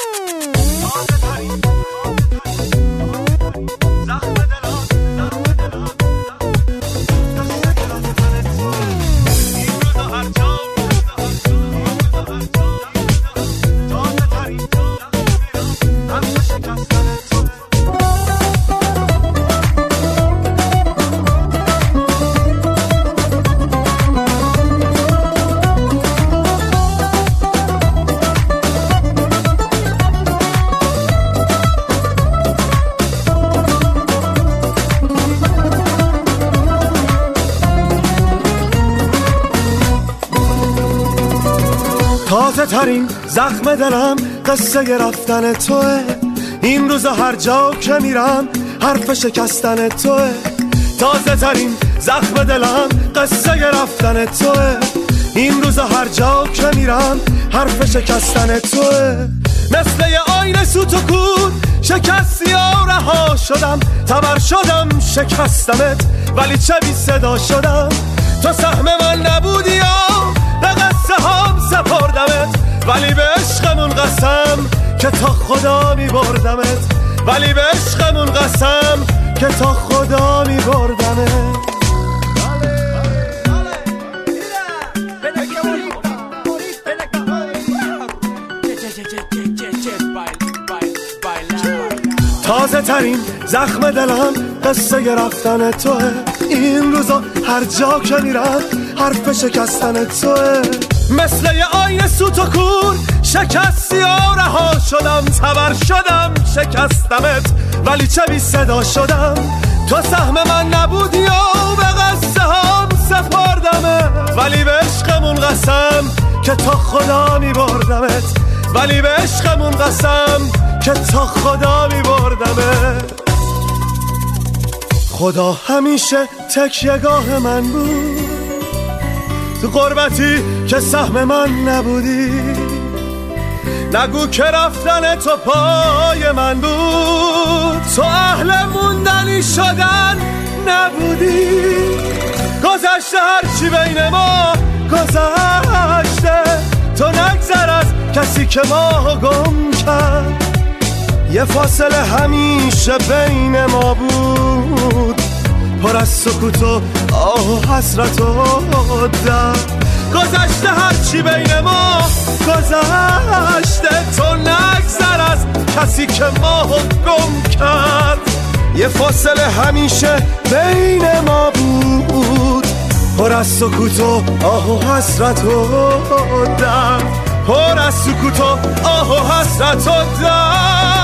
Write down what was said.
تازه ترین زخم دلم قصه رفتن توه. این روزا هر جا که میرم حرف شکستن توه. تازه ترین زخم دلم قصه رفتن توه. این روزا هر جا که میرم حرف شکستن توه. مثل یه آینه سوت و کور شکستی و رها شدم. تبر شدم شکستمت ولی چه بی صدا شدم. تو سهم من نبودی و به قصه هم سپردمت. ولی به عشقمون قسم که تا خدا می بردمت. ولی به عشقمون قسم که تا خدا می بردمت. تازه ترین زخم دلم قصه رفتن توه. این روزا هر جا که میرم حرف شکستن توه. مثل یه آینه سوت و کور شکستی و رها شدم. تبر شدم شکستمت ولی چه بی صدا شدم. تو سهم من نبودی و به قصه هم سپردمت. ولی به عشقمون قسم که تا خدا می بردمت. ولی به عشقمون قسم که تا خدا می بردمت. خدا همیشه تکیه‌گاه من بود. تو غربتی که سهم من نبودی. نگو که رفتن تو پای من بود. تو اهل موندنی شدن نبودی. گذشته هرچی بین ما گذشته. تو نگذر از کسی که ما گم کرد. یه فاصله همیشه بین ما بود. پر از سکوت و آه و حسرت و درد. گذشته هرچی بین ما گذشته. تو نگذر از کسی که ما گم کرد. یه فاصله همیشه بین ما بود. پر از سکوت و آه و حسرت و درد. پر از سکوت و آه و حسرت و درد.